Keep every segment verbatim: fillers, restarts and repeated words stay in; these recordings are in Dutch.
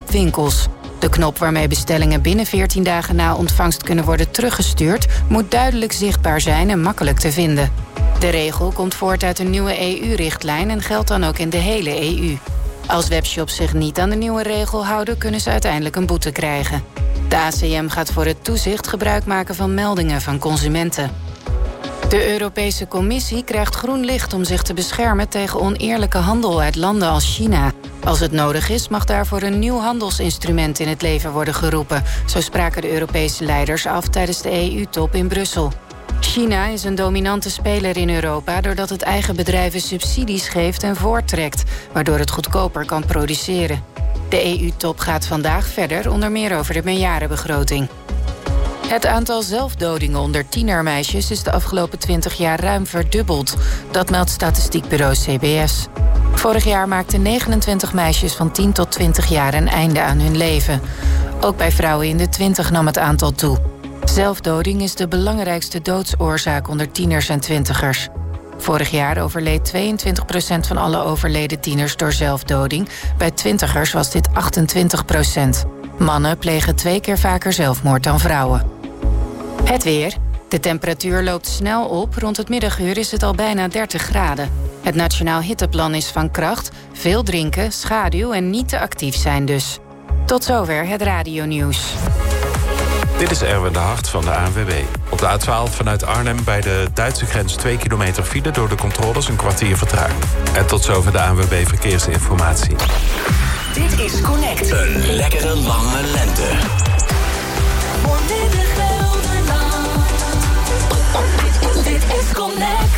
op winkels. De knop waarmee bestellingen binnen veertien dagen na ontvangst kunnen worden teruggestuurd moet duidelijk zichtbaar zijn en makkelijk te vinden. De regel komt voort uit een nieuwe E U-richtlijn en geldt dan ook in de hele E U. Als webshops zich niet aan de nieuwe regel houden, kunnen ze uiteindelijk een boete krijgen. De A C M gaat voor het toezicht gebruik maken van meldingen van consumenten. De Europese Commissie krijgt groen licht om zich te beschermen tegen oneerlijke handel uit landen als China. Als het nodig is, mag daarvoor een nieuw handelsinstrument in het leven worden geroepen. Zo spraken de Europese leiders af tijdens de E U-top in Brussel. China is een dominante speler in Europa doordat het eigen bedrijven subsidies geeft en voorttrekt, waardoor het goedkoper kan produceren. De E U-top gaat vandaag verder, onder meer over de meerjarenbegroting. Het aantal zelfdodingen onder tienermeisjes is de afgelopen twintig jaar ruim verdubbeld. Dat meldt statistiekbureau C B S. Vorig jaar maakten negenentwintig meisjes van tien tot twintig jaar een einde aan hun leven. Ook bij vrouwen in de twintig nam het aantal toe. Zelfdoding is de belangrijkste doodsoorzaak onder tieners en twintigers. Vorig jaar overleed tweeëntwintig procent van alle overleden tieners door zelfdoding. Bij twintigers was dit achtentwintig procent. Mannen plegen twee keer vaker zelfmoord dan vrouwen. Het weer. De temperatuur loopt snel op. Rond het middaguur is het al bijna dertig graden. Het Nationaal Hitteplan is van kracht. Veel drinken, schaduw en niet te actief zijn dus. Tot zover het radionieuws. Dit is Erwin de Hart van de A N W B. Op de A twaalf vanuit Arnhem bij de Duitse grens twee kilometer file door de controles een kwartier vertraging. En tot zover de A N W B Verkeersinformatie. Dit is Connect. Een lekkere lange lente. Voordelig Gelderland. Dit is Connect.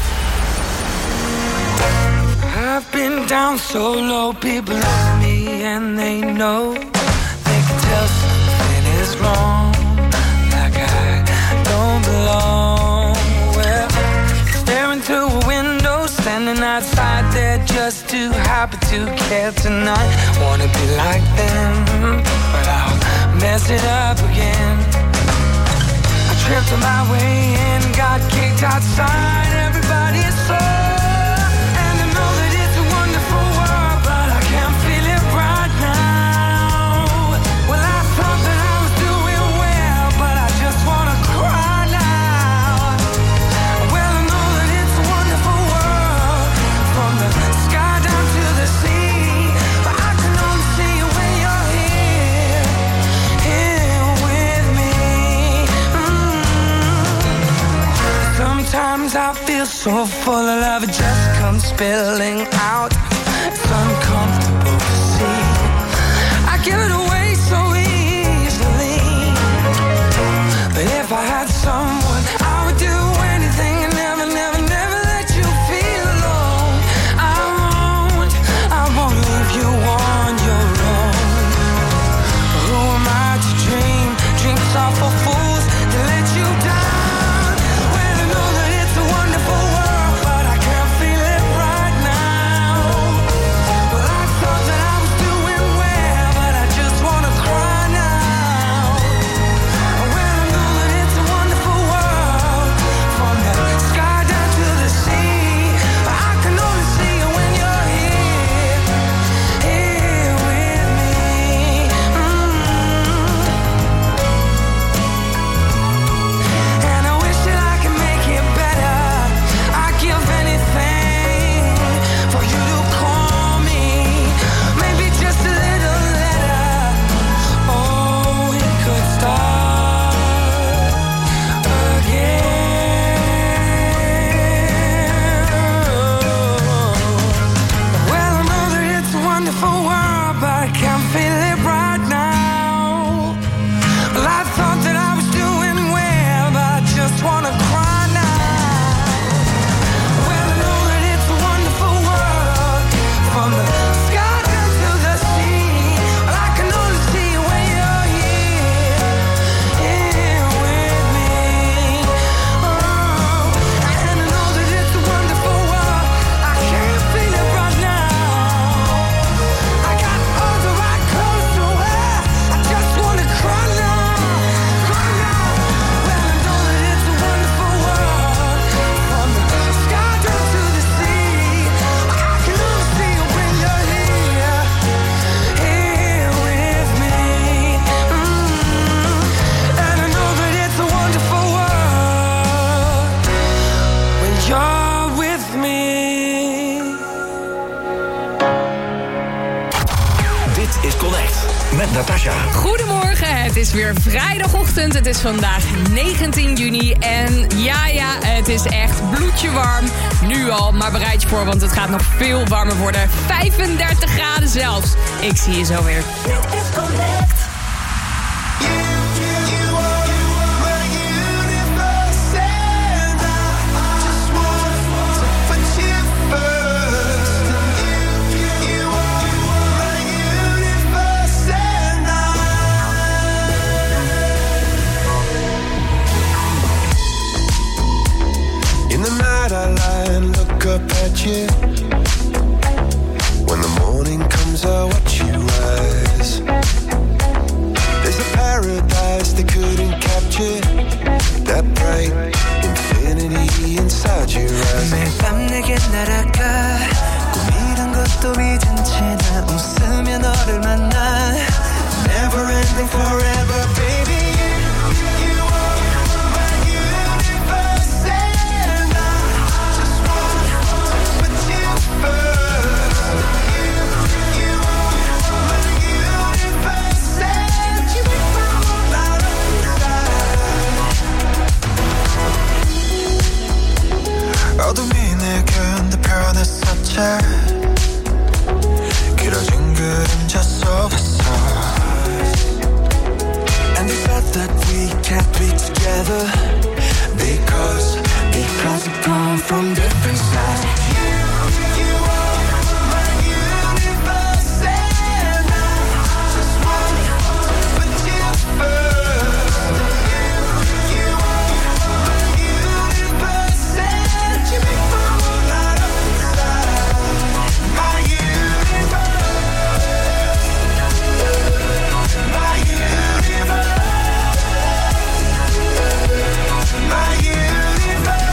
I've been down so low, people love me and they know. They can tell something is wrong, like I don't belong. Well, staring through a window, standing outside there just too happy to care tonight. Wanna be like them, but I'll mess it up again. I tripped on my way in, got kicked outside, everybody is so. Sometimes I feel so full of love, it just comes spilling out. It's uncomfortable to see. I give it away so easily. But if I had someone, I would do anything and never, never, never let you feel alone. I won't, I won't leave you on your own. Who am I to dream dreams are for fools to let you down? Just Connect met Natasha. Goedemorgen, het is weer vrijdagochtend. Het is vandaag negentien juni. En ja, ja, het is echt bloedje warm. Nu al, maar bereid je voor, want het gaat nog veel warmer worden. vijfendertig graden zelfs. Ik zie je zo weer. Dit is Connect. I lie and look up at you. When the morning comes, I watch you rise. There's a paradise they couldn't capture. That bright infinity inside your eyes. 매일 밤 내게 날아가 꿈이란 것도 잊은 채 나 웃으며 너를 만나. Never ending forever, baby. 어둠이 내게 편했었지. 길어진 그림자 속에서. And they said that we can't be together Because, because we come from different sides. You, you are my universe and I just want to put you first. You, you are my universe and you make my world light up inside. My universe, my universe, my universe.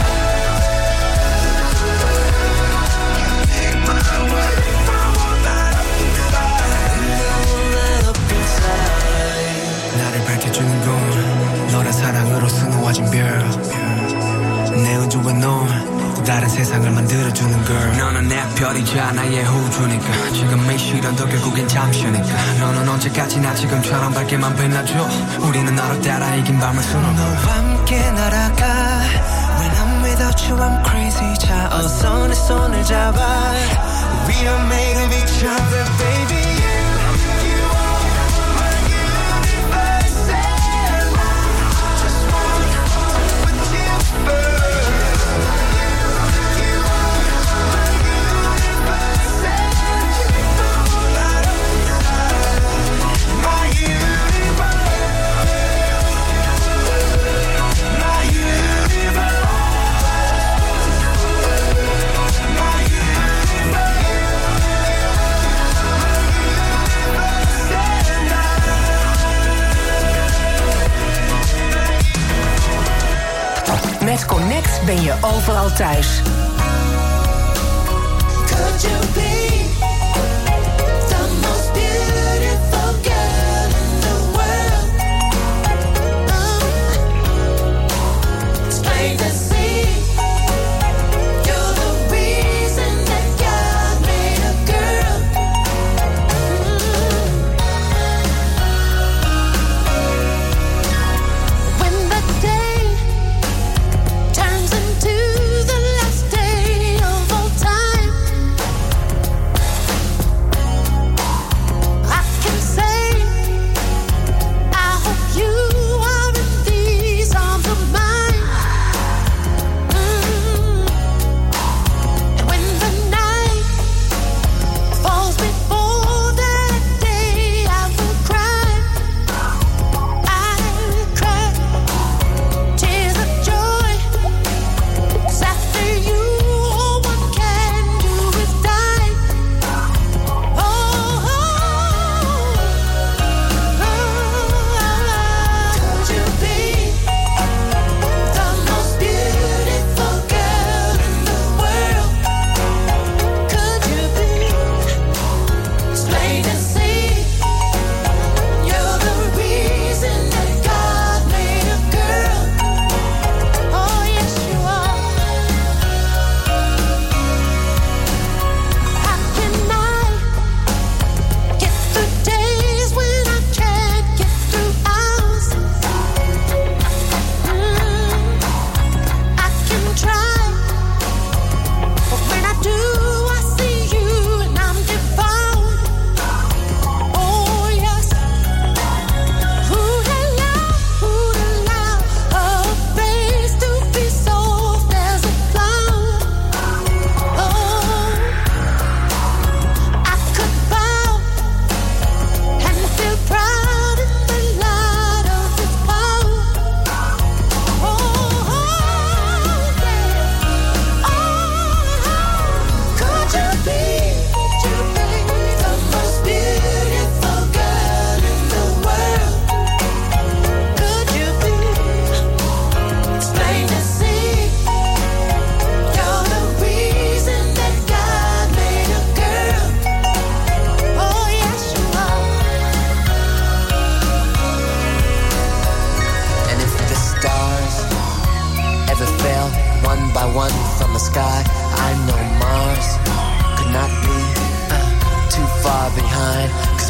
나를 밝혀주는 건 너란 사랑으로 수놓아진 별. 내 우주와 넌 또 다른 세상을 만들어주는 girl. 너는 내 별이자 나의 호주니까 지금 이 시련도 결국엔 잠시니까. 너는 언제까지나 지금처럼 밝게만 빛나줘. 우리는 너를 따라 이긴 밤을 수놓아. 너와 함께 날아가. When I'm without you I'm crazy. 자 어서 내 손을 잡아. We are made of each other, baby. Met Connect ben je overal thuis. Could you be the most beautiful girl in the world? Oh, it's plain to see. You're the reason that God made a girl. Mm. When the day turns into the last day of all time,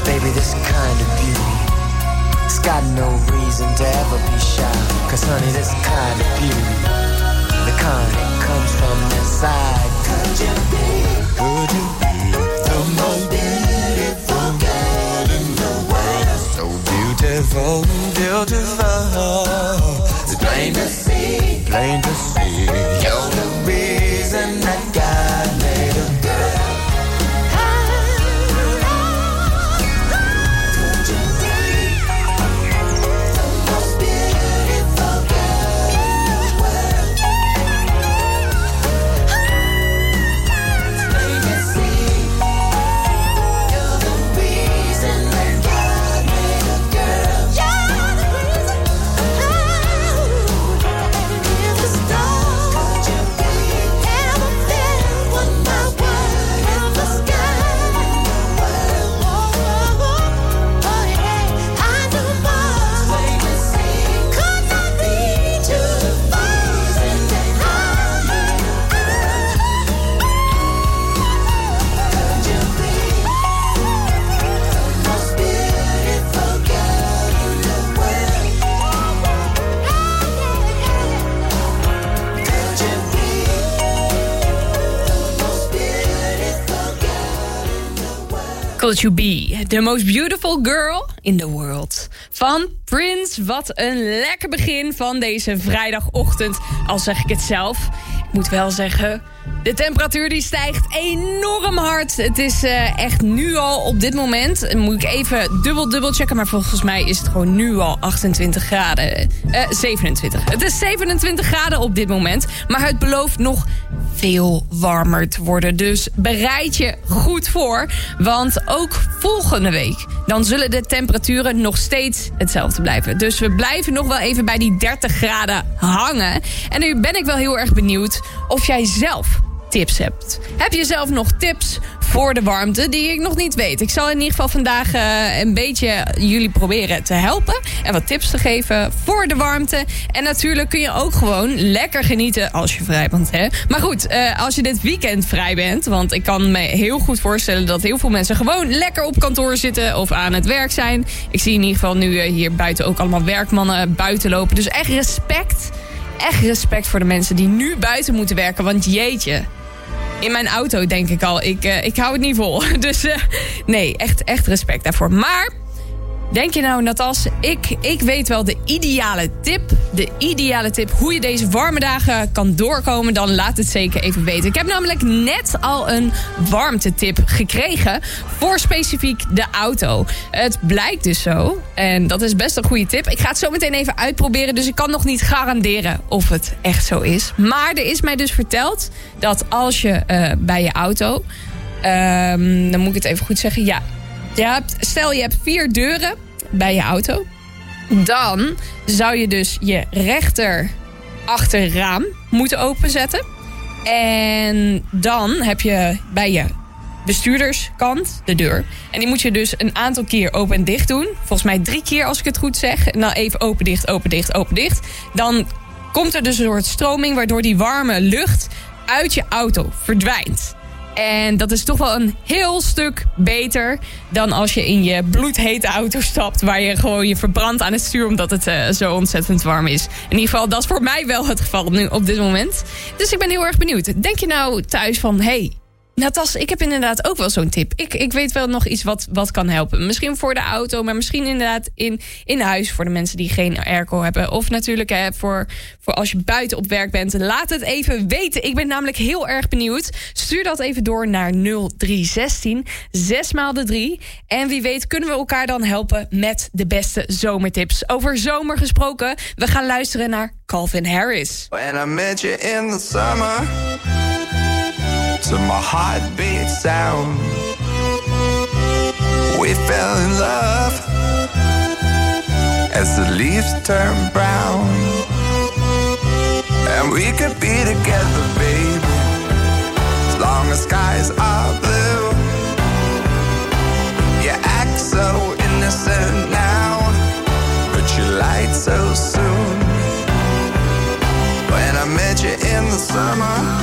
Baby, this kind of beauty, it's got no reason to ever be shy. Cause honey, this kind of beauty, the kind that comes from inside. Could you be, could you be the most beautiful girl in the world? So beautiful, beautiful. It's plain to see, plain to see. You're the reason that God made a girl. Could You Be, the most beautiful girl in the world. Van Prince, wat een lekker begin van deze vrijdagochtend. Al zeg ik het zelf. Ik moet wel zeggen, de temperatuur die stijgt enorm hard. Het is uh, echt nu al op dit moment, moet ik even dubbel dubbel checken, maar volgens mij is het gewoon nu al achtentwintig graden. Uh, zevenentwintig. Het is zevenentwintig graden op dit moment, maar het belooft nog veel warmer te worden. Dus bereid je goed voor, want ook volgende week dan zullen de temperaturen nog steeds hetzelfde blijven. Dus we blijven nog wel even bij die dertig graden hangen. En nu ben ik wel heel erg benieuwd of jij zelf tips hebt. Heb je zelf nog tips voor de warmte die ik nog niet weet? Ik zal in ieder geval vandaag uh, een beetje jullie proberen te helpen en wat tips te geven voor de warmte. En natuurlijk kun je ook gewoon lekker genieten als je vrij bent. Hè? Maar goed, uh, als je dit weekend vrij bent, want ik kan me heel goed voorstellen dat heel veel mensen gewoon lekker op kantoor zitten of aan het werk zijn. Ik zie in ieder geval nu uh, hier buiten ook allemaal werkmannen buiten lopen. Dus echt respect. Echt respect voor de mensen die nu buiten moeten werken. Want jeetje, in mijn auto denk ik al, ik, uh, ik hou het niet vol. Dus uh, nee, echt, echt respect daarvoor. Maar denk je nou, Natas, ik, ik weet wel de ideale tip. De ideale tip hoe je deze warme dagen kan doorkomen. Dan laat het zeker even weten. Ik heb namelijk net al een warmtetip gekregen voor specifiek de auto. Het blijkt dus zo, en dat is best een goede tip. Ik ga het zo meteen even uitproberen, dus ik kan nog niet garanderen of het echt zo is. Maar er is mij dus verteld dat als je uh, bij je auto, um, dan moet ik het even goed zeggen, ja. Je hebt, stel je hebt vier deuren bij je auto. Dan zou je dus je rechter achterraam moeten openzetten. En dan heb je bij je bestuurderskant de deur. En die moet je dus een aantal keer open en dicht doen. Volgens mij drie keer als ik het goed zeg. En dan even open, dicht, open, dicht, open, dicht. Dan komt er dus een soort stroming waardoor die warme lucht uit je auto verdwijnt. En dat is toch wel een heel stuk beter dan als je in je bloedhete auto stapt, waar je gewoon je verbrandt aan het stuur omdat het uh, zo ontzettend warm is. In ieder geval, dat is voor mij wel het geval nu op dit moment. Dus ik ben heel erg benieuwd. Denk je nou thuis van, hey, Natas, ik heb inderdaad ook wel zo'n tip. Ik, ik weet wel nog iets wat, wat kan helpen. Misschien voor de auto, maar misschien inderdaad in, in huis voor de mensen die geen airco hebben. Of natuurlijk hè, voor, voor als je buiten op werk bent. Laat het even weten. Ik ben namelijk heel erg benieuwd. Stuur dat even door naar nul drie een zes zes maal de drie. En wie weet kunnen we elkaar dan helpen met de beste zomertips. Over zomer gesproken, we gaan luisteren naar Calvin Harris. When I met you in the summer, to my heartbeat sound, we fell in love as the leaves turn brown, and we could be together, baby, as long as skies are blue. You act so innocent now, but you lied so soon. When I met you in the summer,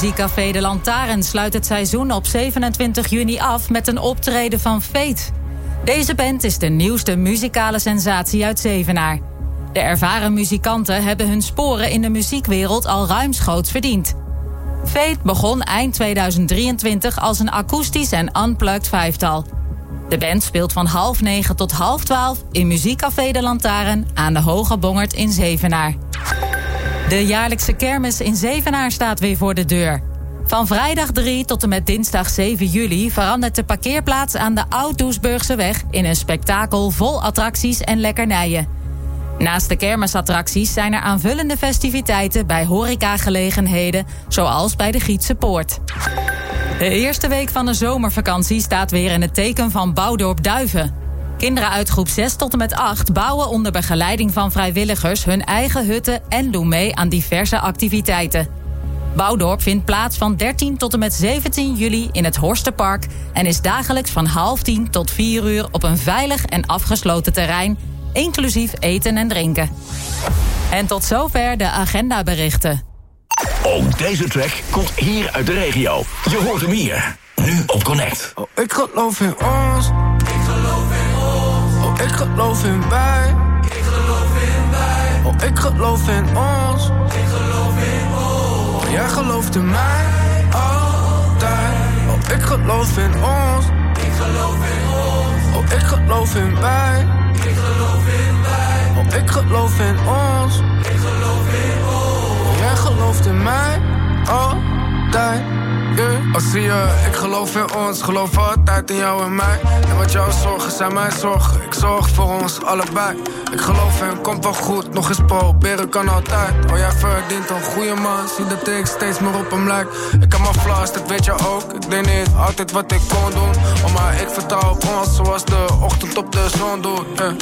Muziekcafé De Lantaarn sluit het seizoen op zevenentwintig juni af met een optreden van Fate. Deze band is de nieuwste muzikale sensatie uit Zevenaar. De ervaren muzikanten hebben hun sporen in de muziekwereld al ruimschoots verdiend. Fate begon eind tweeduizend drieëntwintig als een akoestisch en unplugged vijftal. De band speelt van half negen tot half twaalf in Muziekcafé De Lantaarn aan de Hoge Bongerd in Zevenaar. De jaarlijkse kermis in Zevenaar staat weer voor de deur. Van vrijdag drie tot en met dinsdag zeven juli verandert de parkeerplaats aan de Oud-Doesburgseweg in een spektakel vol attracties en lekkernijen. Naast de kermisattracties zijn er aanvullende festiviteiten bij horecagelegenheden, zoals bij de Gietse Poort. De eerste week van de zomervakantie staat weer in het teken van Bouwdorp Duiven. Kinderen uit groep zes tot en met acht bouwen onder begeleiding van vrijwilligers hun eigen hutten en doen mee aan diverse activiteiten. Bouwdorp vindt plaats van dertien tot en met zeventien juli in het Horsterpark en is dagelijks van half tien tot vier uur op een veilig en afgesloten terrein, inclusief eten en drinken. En tot zover de agendaberichten. Ook deze track komt hier uit de regio. Je hoort hem hier, nu op Connect. Oh, ik geloof in ons. Ik geloof in ons. Oh, ik geloof in wij. Ik geloof in wij. Oh, ik geloof in ons. Ik geloof in ons. Oh, jij gelooft in mij. Altijd. Oh, ik geloof in ons. Ik geloof in ons. Oh, ik geloof in wij. Ik geloof in wij. Oh, ik geloof in ons. Ik geloof in ons. Oh, jij gelooft in mij. Altijd. Yeah. Oh, zie je, ik geloof in ons, geloof altijd in jou en mij. En wat jouw zorgen zijn mijn zorgen, ik zorg voor ons allebei. Ik geloof in, komt wel goed, nog eens proberen kan altijd. Oh, jij verdient een goede man, zie dat ik steeds meer op hem lijk. Ik heb mijn flaws, dat weet je ook, ik deed niet altijd wat ik kon doen. Oh, maar ik vertrouw op ons, zoals de ochtend op de zon doet. Yeah.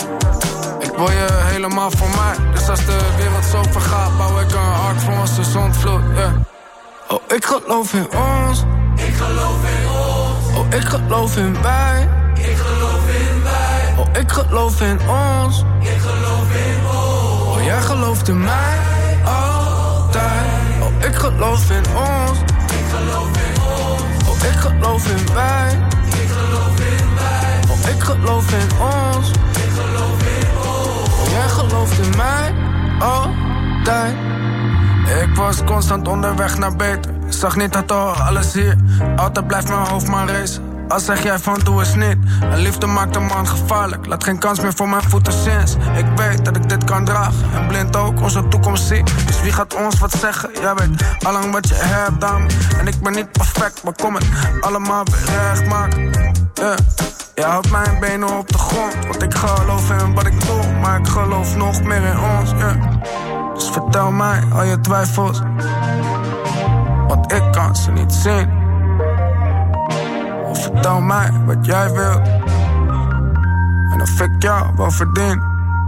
Ik wil je helemaal voor mij, dus als de wereld zo vergaat, bouw ik een ark voor onze zondvloed, yeah. Oh, ik geloof in ons. Ik geloof in ons. Oh, ik geloof in wij. Ik geloof in wij. Oh, ik geloof in ons. Ik geloof in ons. Oh, jij gelooft in mij. Altijd. Oh, ik geloof in ons. Ik geloof in ons. Oh, ik geloof in wij. Ik geloof in wij. Oh, ik geloof in ons. Ik geloof in ons. Oh, jij gelooft in mij. Altijd. Ik was constant onderweg naar beter. Zag niet dat al alles hier. Altijd blijft mijn hoofd maar racen. Als zeg jij van doe eens niet. En liefde maakt een man gevaarlijk. Laat geen kans meer voor mijn voeten sinds. Ik weet dat ik dit kan dragen. En blind ook onze toekomst zie. Dus wie gaat ons wat zeggen? Jij weet allang wat je hebt dan. En ik ben niet perfect, maar kom het allemaal weer recht maken. Yeah. Je houdt mijn benen op de grond. Want ik geloof in wat ik doe. Maar ik geloof nog meer in ons, yeah. Dus vertel mij al je twijfels, want ik kan ze niet zien. Of vertel mij wat jij wilt, en of ik jou wel verdien.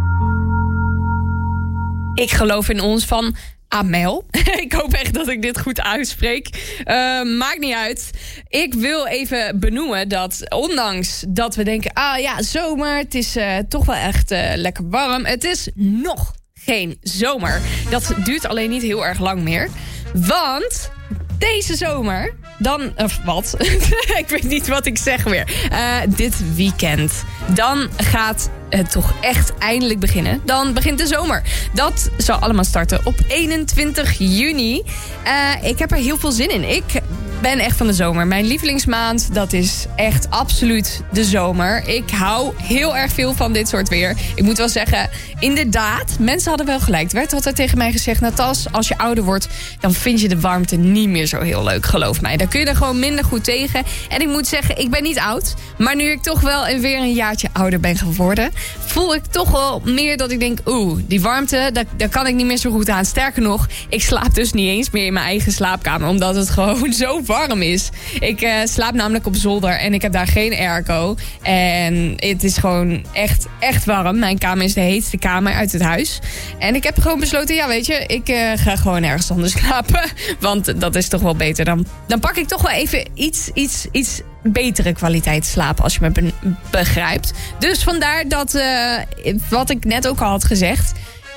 Ik geloof in ons van Amel. Ik hoop echt dat ik dit goed uitspreek. Uh, maakt niet uit. Ik wil even benoemen dat ondanks dat we denken, ah ja, zomer, het is uh, toch wel echt uh, lekker warm. Het is nog geen zomer. Dat duurt alleen niet heel erg lang meer. Want deze zomer, dan, of wat? Ik weet niet wat ik zeg meer. Uh, dit weekend. Dan gaat het toch echt eindelijk beginnen. Dan begint de zomer. Dat zal allemaal starten op eenentwintig juni. Uh, ik heb er heel veel zin in. Ik ben echt van de zomer. Mijn lievelingsmaand, dat is echt absoluut de zomer. Ik hou heel erg veel van dit soort weer. Ik moet wel zeggen, inderdaad, mensen hadden wel gelijk. Er werd altijd tegen mij gezegd, Natas, als je ouder wordt, dan vind je de warmte niet meer zo heel leuk, geloof mij. Dan kun je er gewoon minder goed tegen. En ik moet zeggen, ik ben niet oud. Maar nu ik toch wel weer een jaartje ouder ben geworden, voel ik toch wel meer dat ik denk, oeh, die warmte, daar, daar kan ik niet meer zo goed aan. Sterker nog, ik slaap dus niet eens meer in mijn eigen slaapkamer, omdat het gewoon zo warm is. Ik uh, slaap namelijk op zolder en ik heb daar geen airco. En het is gewoon echt, echt warm. Mijn kamer is de heetste kamer uit het huis. En ik heb gewoon besloten, ja weet je, ik uh, ga gewoon ergens anders slapen. Want dat is toch wel beter. Dan, dan pak ik toch wel even iets, iets, iets betere kwaliteit slaap, als je me be- begrijpt. Dus vandaar dat, uh, wat ik net ook al had gezegd,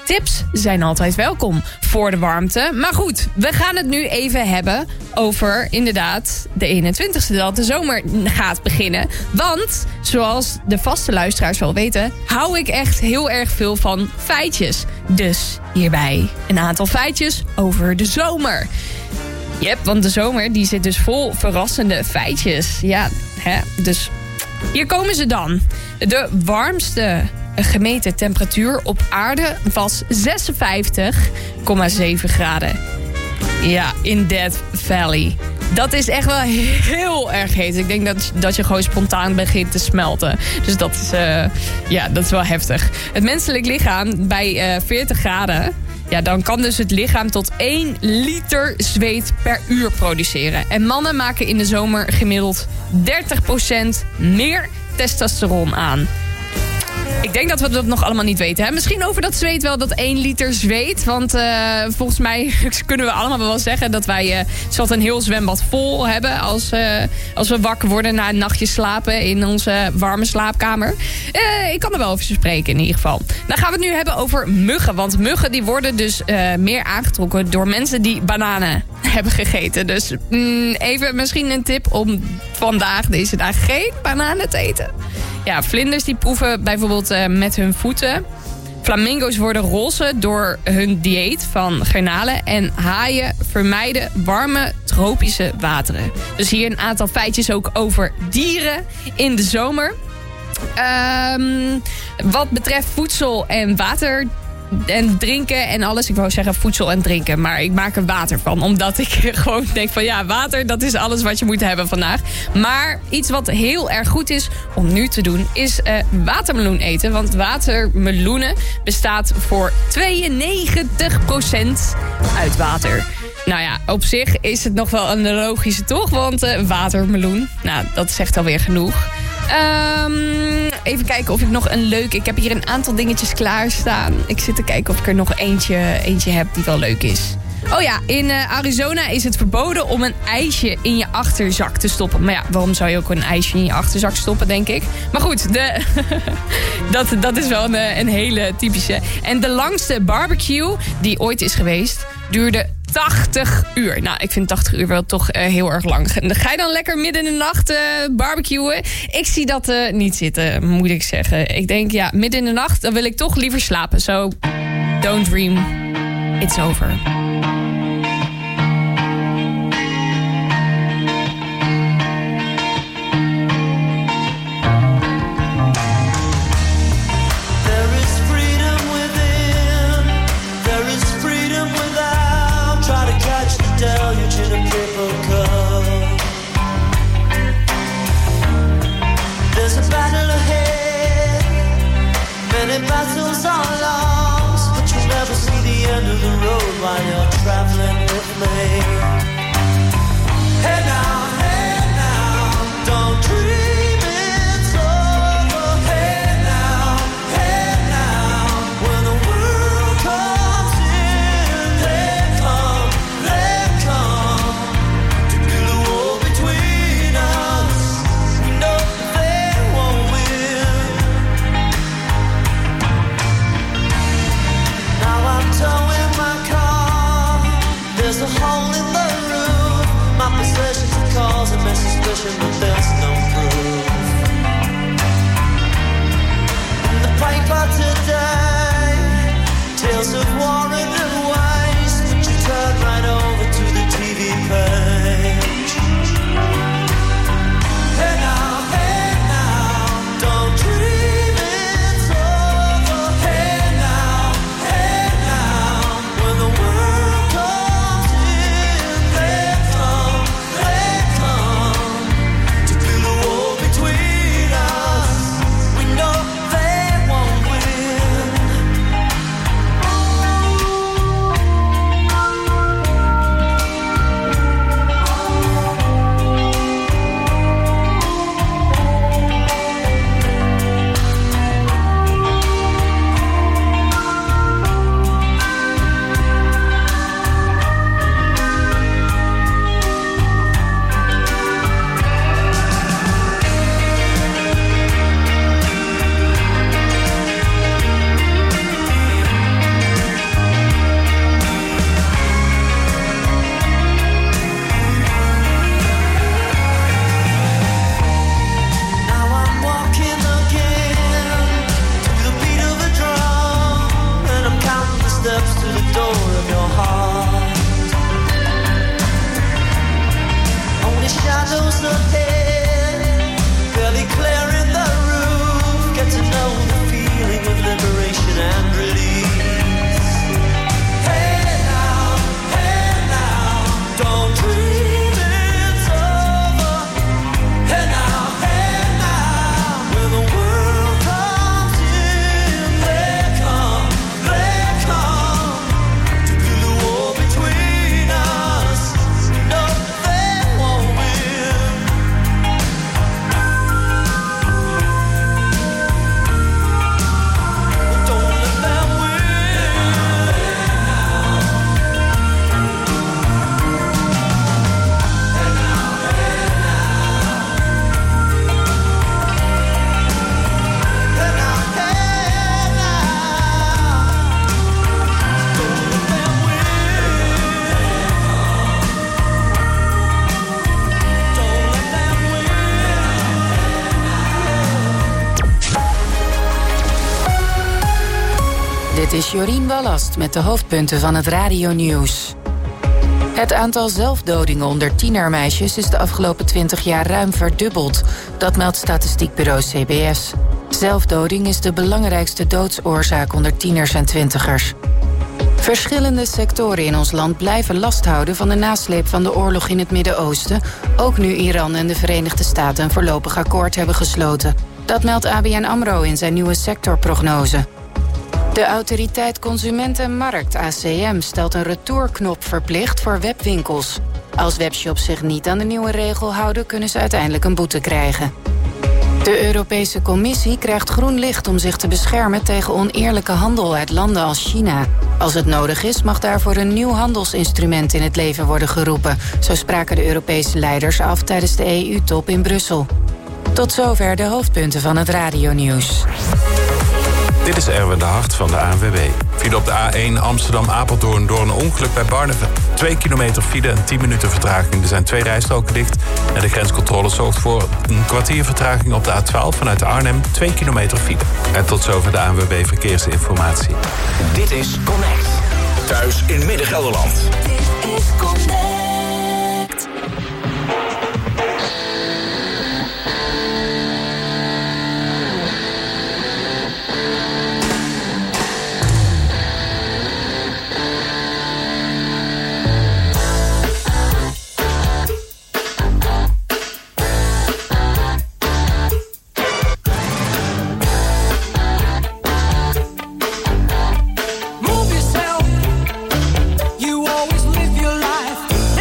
tips zijn altijd welkom voor de warmte. Maar goed, we gaan het nu even hebben over inderdaad de eenentwintigste, dat de zomer gaat beginnen. Want, zoals de vaste luisteraars wel weten, hou ik echt heel erg veel van feitjes. Dus hierbij een aantal feitjes over de zomer. Yep, want de zomer die zit dus vol verrassende feitjes. Ja, hè, dus hier komen ze dan. De warmste gemeten temperatuur op aarde was zesenvijftig komma zeven graden. Ja, in Death Valley. Dat is echt wel heel erg heet. Ik denk dat, dat je gewoon spontaan begint te smelten. Dus dat is, uh, ja, dat is wel heftig. Het menselijk lichaam bij uh, veertig graden... Ja, dan kan dus het lichaam tot één liter zweet per uur produceren. En mannen maken in de zomer gemiddeld dertig procent meer testosteron aan. Ik denk dat we dat nog allemaal niet weten. Hè? Misschien over dat zweet wel, dat één liter zweet. Want uh, volgens mij kunnen we allemaal wel zeggen dat wij uh, zat een heel zwembad vol hebben als, uh, als we wakker worden na een nachtje slapen in onze warme slaapkamer. Uh, ik kan er wel over spreken in ieder geval. Dan gaan we het nu hebben over muggen. Want muggen die worden dus uh, meer aangetrokken door mensen die bananen hebben gegeten. Dus mm, even misschien een tip om vandaag deze dag geen bananen te eten. Ja, vlinders die proeven bijvoorbeeld uh, met hun voeten. Flamingo's worden roze door hun dieet van garnalen. En haaien vermijden warme tropische wateren. Dus hier een aantal feitjes ook over dieren in de zomer. Um, wat betreft voedsel en water en drinken en alles. Ik wou zeggen voedsel en drinken, maar ik maak er water van. Omdat ik gewoon denk van ja, water, dat is alles wat je moet hebben vandaag. Maar iets wat heel erg goed is om nu te doen, is uh, watermeloen eten. Want watermeloenen bestaat voor tweeënnegentig procent uit water. Nou ja, op zich is het nog wel een logische toch, want uh, watermeloen, nou, dat zegt alweer genoeg. Um, even kijken of ik nog een leuk... Ik heb hier een aantal dingetjes klaarstaan. Ik zit te kijken of ik er nog eentje, eentje heb die wel leuk is. Oh ja, in uh, Arizona is het verboden om een ijsje in je achterzak te stoppen. Maar ja, waarom zou je ook een ijsje in je achterzak stoppen, denk ik? Maar goed, de dat, dat is wel een, een hele typische. En de langste barbecue die ooit is geweest, duurde tachtig uur. Nou, ik vind tachtig uur wel toch uh, heel erg lang. Ga je dan lekker midden in de nacht uh, barbecuen? Ik zie dat uh, niet zitten, moet ik zeggen. Ik denk, ja, midden in de nacht, dan wil ik toch liever slapen. So, don't dream. It's over. Battles are lost, but you'll never see the end of the road while you're traveling with me. Hey now, hey now, don't dream it's over. Hey now, hey now, when the world comes in, they come, they come to build a wall between us. We know they won't win. Now I'm towing my car. There's a hole in the Dit is Jorien Wallast met de hoofdpunten van het radionieuws. Het aantal zelfdodingen onder tienermeisjes is de afgelopen twintig jaar ruim verdubbeld. Dat meldt statistiekbureau C B S. Zelfdoding is de belangrijkste doodsoorzaak onder tieners en twintigers. Verschillende sectoren in ons land blijven last houden van de nasleep van de oorlog in het Midden-Oosten, ook nu Iran en de Verenigde Staten een voorlopig akkoord hebben gesloten. Dat meldt A B N AMRO in zijn nieuwe sectorprognose. De Autoriteit Consument en Markt, A C M, stelt een retourknop verplicht voor webwinkels. Als webshops zich niet aan de nieuwe regel houden, kunnen ze uiteindelijk een boete krijgen. De Europese Commissie krijgt groen licht om zich te beschermen tegen oneerlijke handel uit landen als China. Als het nodig is, mag daarvoor een nieuw handelsinstrument in het leven worden geroepen. Zo spraken de Europese leiders af tijdens de E U-top in Brussel. Tot zover de hoofdpunten van het radionieuws. Dit is Erwin de Hart van de A N W B. File op de A één Amsterdam-Apeldoorn door een ongeluk bij Barneveld. Twee kilometer file en tien minuten vertraging. Er zijn twee rijstroken dicht. En de grenscontrole zorgt voor een kwartier vertraging op de A twaalf vanuit Arnhem. Twee kilometer file. En tot zover de A N W B Verkeersinformatie. Dit is Connect. Thuis in Midden-Gelderland. Dit is Connect. Move yourself. You always live your life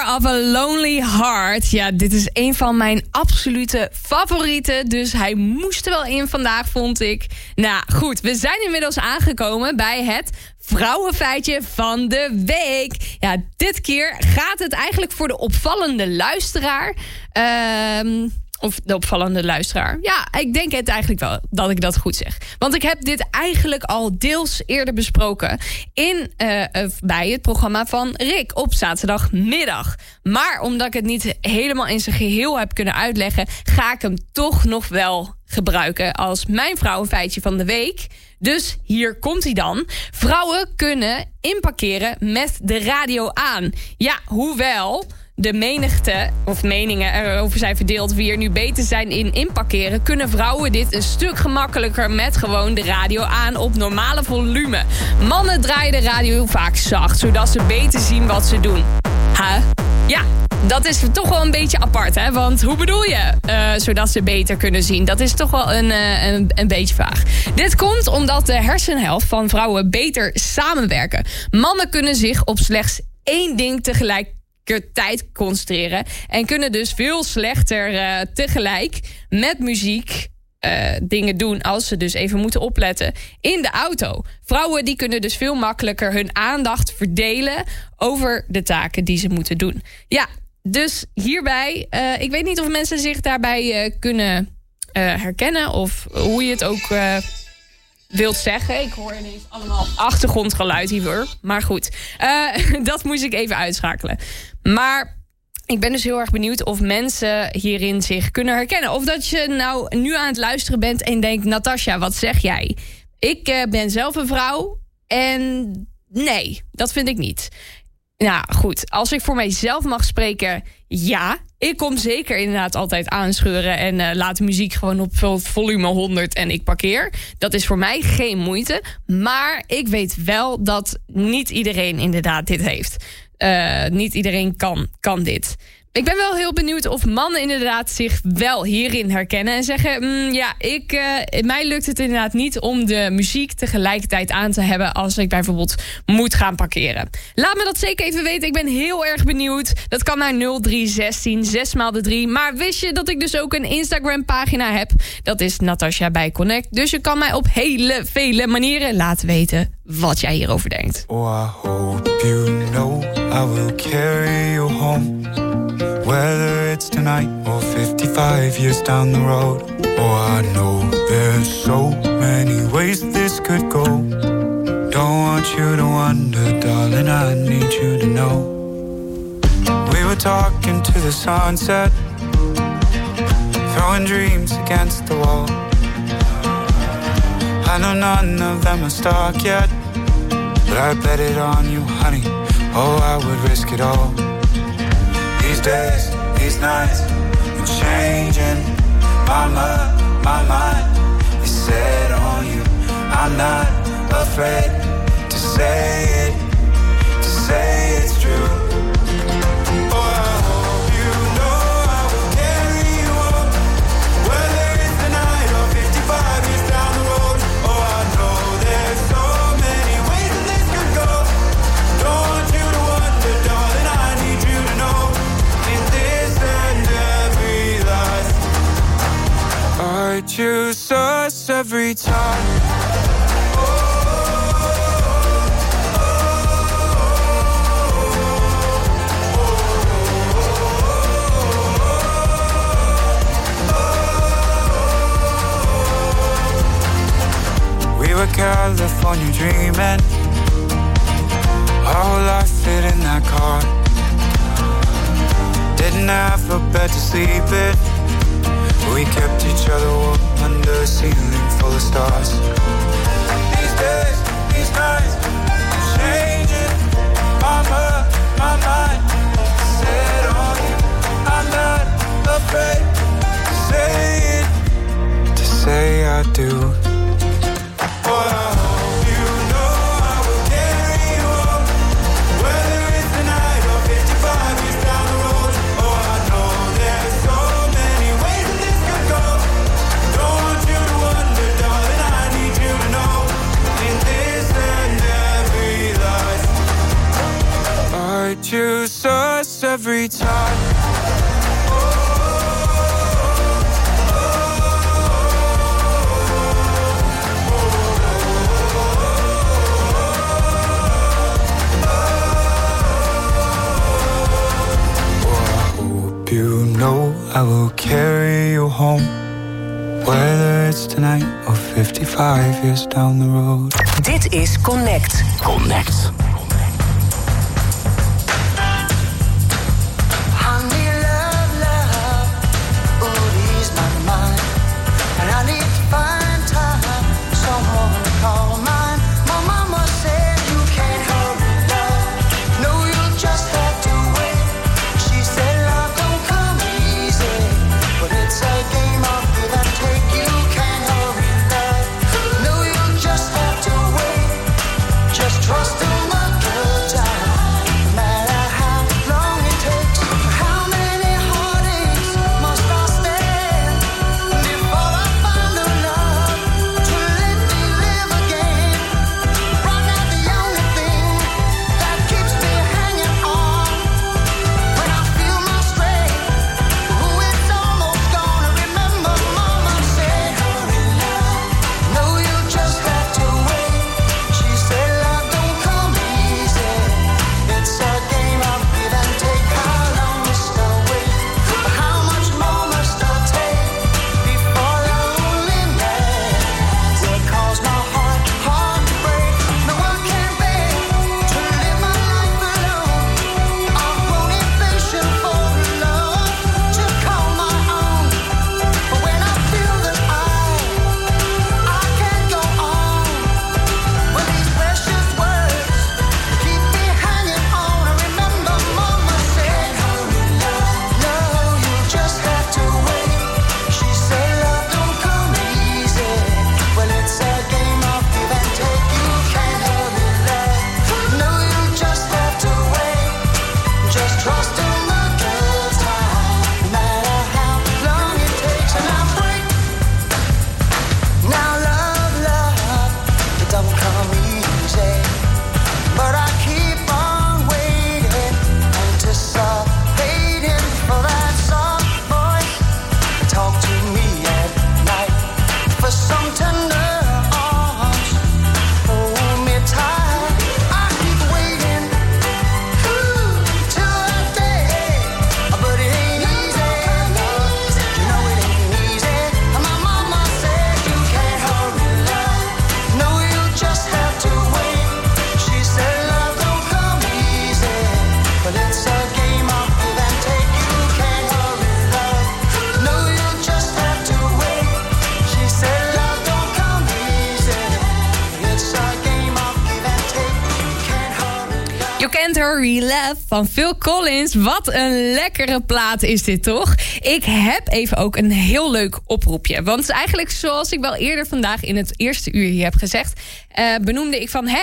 of a Lonely Heart. Ja, dit is een van mijn absolute favorieten. Dus hij moest er wel in vandaag, vond ik. Nou goed, we zijn inmiddels aangekomen bij het vrouwenfeitje van de week. Ja, dit keer gaat het eigenlijk voor de opvallende luisteraar. Ehm... Of de opvallende luisteraar. Ja, ik denk het eigenlijk wel dat ik dat goed zeg. Want ik heb dit eigenlijk al deels eerder besproken in, uh, bij het programma van Rick op zaterdagmiddag. Maar omdat ik het niet helemaal in zijn geheel heb kunnen uitleggen, ga ik hem toch nog wel gebruiken als mijn vrouwenfeitje van de week. Dus hier komt hij dan. Vrouwen kunnen inparkeren met de radio aan. Ja, hoewel de menigte of meningen erover zijn verdeeld wie er nu beter zijn in inparkeren, kunnen vrouwen dit een stuk gemakkelijker met gewoon de radio aan op normale volume. Mannen draaien de radio vaak zacht, zodat ze beter zien wat ze doen. Huh? Ja, dat is toch wel een beetje apart, hè? Want hoe bedoel je? Uh, zodat ze beter kunnen zien. Dat is toch wel een, uh, een, een beetje vaag. Dit komt omdat de hersenhelft van vrouwen beter samenwerken. Mannen kunnen zich op slechts één ding tegelijk tijd concentreren en kunnen dus veel slechter uh, tegelijk met muziek uh, dingen doen als ze dus even moeten opletten in de auto. Vrouwen die kunnen dus veel makkelijker hun aandacht verdelen over de taken die ze moeten doen. Ja, dus hierbij, uh, ik weet niet of mensen zich daarbij uh, kunnen uh, herkennen of hoe je het ook uh, wilt zeggen. Ik hoor ineens allemaal achtergrondgeluid hier. Maar goed, uh, dat moest ik even uitschakelen. Maar ik ben dus heel erg benieuwd of mensen hierin zich kunnen herkennen. Of dat je nou nu aan het luisteren bent en denkt, Natasja, wat zeg jij? Ik uh, ben zelf een vrouw en nee, dat vind ik niet. Nou goed, als ik voor mijzelf mag spreken, ja. Ik kom zeker inderdaad altijd aanscheuren en uh, laat de muziek gewoon op volume honderd en ik parkeer. Dat is voor mij geen moeite. Maar ik weet wel dat niet iedereen inderdaad dit heeft. Uh, niet iedereen kan, kan dit. Ik ben wel heel benieuwd of mannen inderdaad zich wel hierin herkennen en zeggen, mm, ja, ik, uh, mij lukt het inderdaad niet om de muziek tegelijkertijd aan te hebben als ik bijvoorbeeld moet gaan parkeren. Laat me dat zeker even weten. Ik ben heel erg benieuwd. Dat kan naar nul drie een zes zes maal de drie. Maar wist je dat ik dus ook een Instagram pagina heb? Dat is Natasja bij Connect. Dus je kan mij op hele vele manieren laten weten wat jij hierover denkt. Oh, I hope you know I will carry you home. Whether it's tonight or fifty-five years down the road. Oh, I know there's so many ways this could go. Don't want you to wonder, darling, I need you to know. We were talking to the sunset, throwing dreams against the wall. I know none of them are stuck yet, but I bet it on you, honey. Oh, I would risk it all. These days, these nights, I'm changing my mind, my mind is set on you. I'm not afraid to say it, to say it's true. Oh, I hope you know I will carry you home. Whether it's tonight or fifty-five years down the road. Oh, I know there's so many ways that this could go. Don't want you to wonder, darling, I need you to know. I choose us every time. We were California dreaming. Our whole life fit in that car. Didn't have a bed to sleep in. We kept each other warm under a ceiling full of stars. These days, these nights, I'm changing my mind, my mind set on you. I'm not afraid to say it, to say I do. But I hope you know I will carry you home. Whether it's tonight or fifty-five years down the road. Oh, I know there's so many ways that this could go. Don't want you to wonder, darling, I need you to know. In this and every life, I choose us every every time. You know I will carry you home, whether it's tonight or fifty-five years down the road. Dit is Connect. Connect. Love van Phil Collins. Wat een lekkere plaat is dit, toch? Ik heb even ook een heel leuk oproepje. Want eigenlijk, zoals ik wel eerder vandaag in het eerste uur hier heb gezegd, uh, benoemde ik van, hè,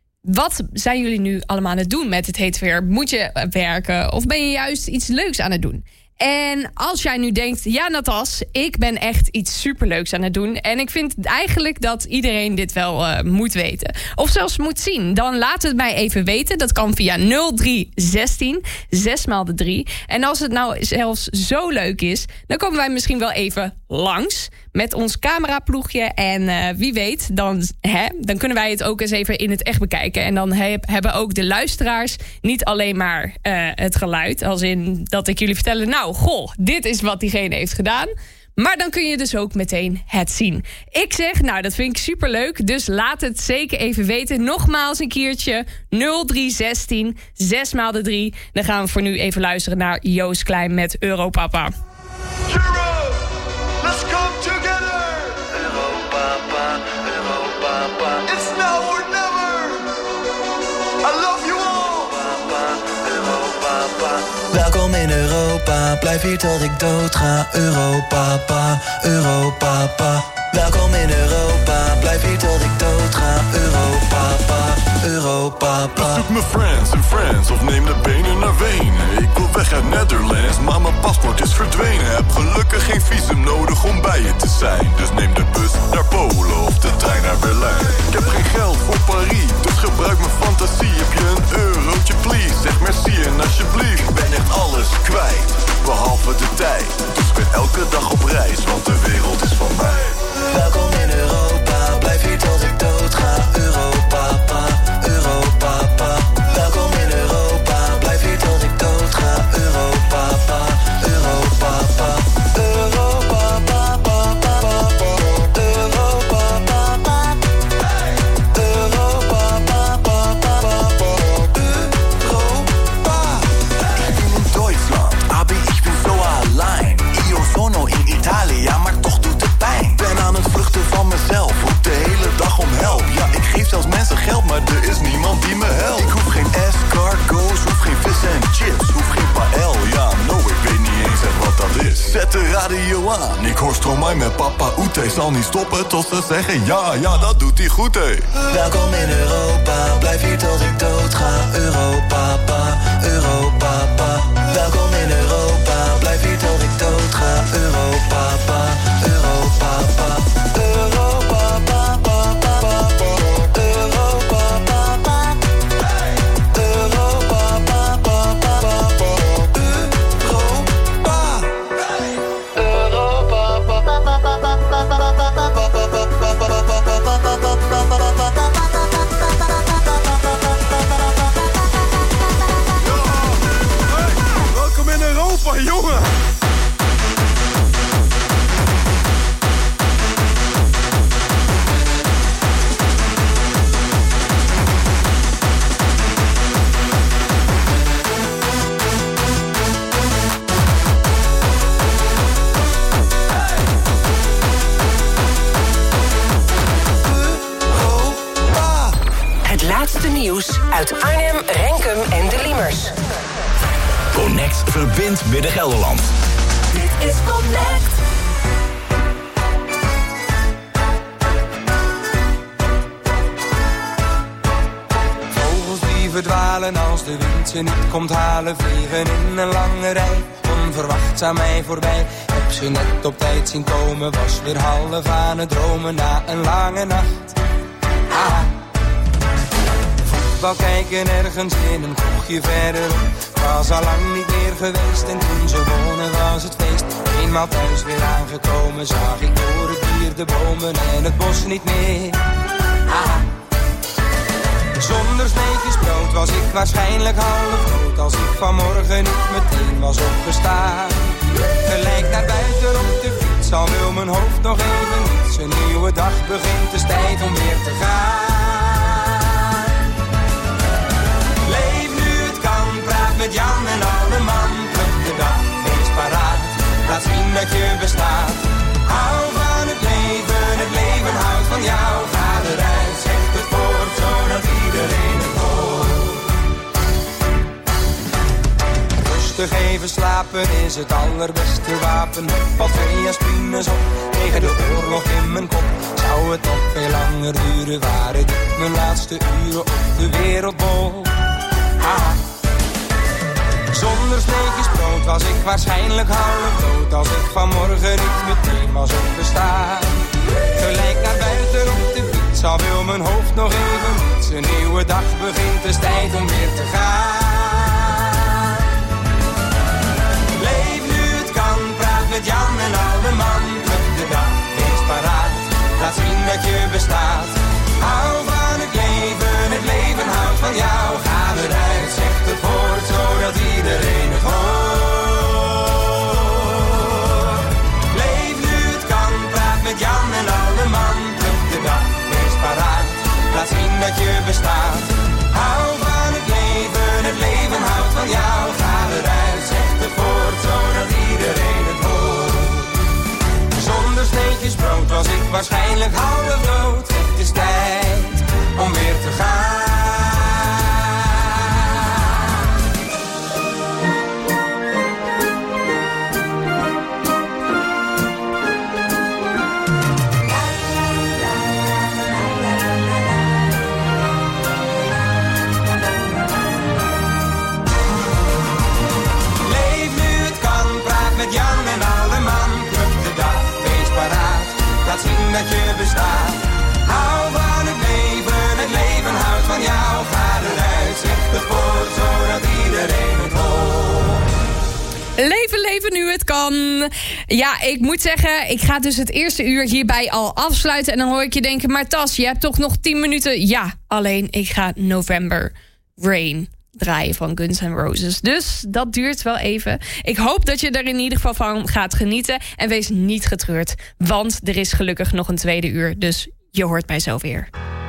wat zijn jullie nu allemaal aan het doen met het heet weer? Moet je werken of ben je juist iets leuks aan het doen? En als jij nu denkt, ja Natas, ik ben echt iets superleuks aan het doen, en ik vind eigenlijk dat iedereen dit wel uh, moet weten, of zelfs moet zien, dan laat het mij even weten. Dat kan via nul drie zestien zes maal de drie. En als het nou zelfs zo leuk is, dan komen wij misschien wel even langs met ons cameraploegje. En uh, wie weet, dan, hè, dan kunnen wij het ook eens even in het echt bekijken. En dan heb, hebben ook de luisteraars niet alleen maar uh, het geluid, als in dat ik jullie vertellen, nou, goh, dit is wat diegene heeft gedaan. Maar dan kun je dus ook meteen het zien. Ik zeg, nou, dat vind ik superleuk. Dus laat het zeker even weten. Nogmaals een keertje. nul drie zestien zes maal de drie. Dan gaan we voor nu even luisteren naar Joost Klein met Europapa. Euro, let's come together. Europapa, Europapa. It's now or never. I love you all. Europapa. Welkom in Europa, blijf hier tot ik dood ga. Europapa, Europapa. Welkom in Europa, blijf hier tot ik dood ga. Europapa, Europapa. Bezoek mijn friends en friends of neem de benen naar Wenen. Ik wil weg uit Netherlands, maar mijn paspoort is verdwenen. Heb gelukkig geen visum nodig om bij je te zijn. Dus neem de bus naar Polen of de trein naar Berlijn. Ik heb geen geld voor Paris, dus gebruik mijn fantasie. Heb je een eurotje please, zeg merci en alsjeblieft. Ik ben echt al reis, want de wereld is van mij. Welkom in Europa, blijf hier tot ik dood ga. Europa, pa, Europa, pa. Welkom in Europa, blijf hier tot ik dood ga. Europa, pa, Europa, pa. Europa, pa, pa, pa, pa, pa. Europa, pa, pa. Europa, pa, pa, pa, pa, pa. Europa. Ich bin in Deutschland, aber ich bin so allein. Io sono in Italia, maar toch doet het pijn. Ben aan het vluchten van mezelf, roep de hele dag om help. Ja, ik geef zelfs mensen geld, maar er is niemand die me helpt. Ik hoef geen escargots, hoef geen vis en chips, hoef geen paël. Ja, no, ik weet niet eens echt wat dat is. Zet de radio aan, ik hoor Stromae met Papa Oete. Zal niet stoppen tot ze zeggen ja, ja, dat doet hij goed, hé. Welkom in Europa, blijf hier tot ik dood ga. Europa, pa, Europa, pa. Welkom in Europa, blijf hier tot ik dood ga. Europa, pa, Europa, pa. Europa, pa, pa, pa, pa, pa. Europa, pa, pa. Europa, pa, pa, pa, pa, pa. Europa. Europa, pa, pa, pa, pa, pa, pa, pa, Welkom in Europa, jongen! Het laatste nieuws uit Arnhem, Renkum en de Liemers. Connect verbindt Midden Gelderland. Dit is Connect. Vogels die verdwalen als de wind ze niet komt halen, vliegen in een lange rij, onverwachts aan mij voorbij. Heb ze net op tijd zien komen, was weer half aan het dromen na een lange nacht. Ah. Voetbal kijken ergens in een kroegje verderop, was al lang niet meer geweest en toen ze wonen was het feest. Eenmaal thuis weer aangekomen, zag ik door het bier de bomen en het bos niet meer. Ah. Zonder sneetjes brood was ik waarschijnlijk half dood als ik vanmorgen niet meteen was opgestaan. Gelijk naar buiten op de fiets, al wil mijn hoofd nog even niets. Een nieuwe dag begint, het is tijd om weer te gaan. Leef nu het kan, praat met Jan en alle man. Pluk de dag, wees paraat, laat zien dat je bestaat. Hou van het leven, het leven houdt van jou. Ga eruit, zeg het voort, zodat iedereen het hoort. Rustig even slapen is het allerbeste wapen. Valt twee aspines op, tegen de oorlog in mijn kop. Zou het nog veel langer duren, waren dit mijn laatste uren op de wereldbol. Ah. Zonder sneetjes brood was ik waarschijnlijk half dood als ik vanmorgen niet meteen was opgestaan. Gelijk naar buiten op de fiets, al wil mijn hoofd nog even niets. Een nieuwe dag begint, het is tijd om weer te gaan. Leef nu het kan, praat met Jan en alle man. Pluk de dag, wees paraat, laat zien dat je bestaat. Hou van het leven, het leven houdt van jou. Ga eruit, zeg het woord, zodat iedereen het hoort. Leef nu het kan, praat met Jan en alle man. Pluk de dag, wees paraat, laat zien dat je bestaat. Hou van het leven, het leven houdt van jou. Ga eruit, zeg het woord, zodat iedereen het hoort. Zonder sneetjes brood was ik waarschijnlijk half dood. Het is tijd om weer te gaan. Leef nu het kan, praat met Jan en alle man. Pluk de dag, wees paraat, laat zien dat je bestaat. Hou van het leven, het leven houdt van aangeven nu het kan. Ja, ik moet zeggen, ik ga dus het eerste uur hierbij al afsluiten. En dan hoor ik je denken, maar Tas, je hebt toch nog tien minuten? Ja, alleen ik ga November Rain draaien van Guns N' Roses. Dus dat duurt wel even. Ik hoop dat je er in ieder geval van gaat genieten. En wees niet getreurd, want er is gelukkig nog een tweede uur. Dus je hoort mij zo weer.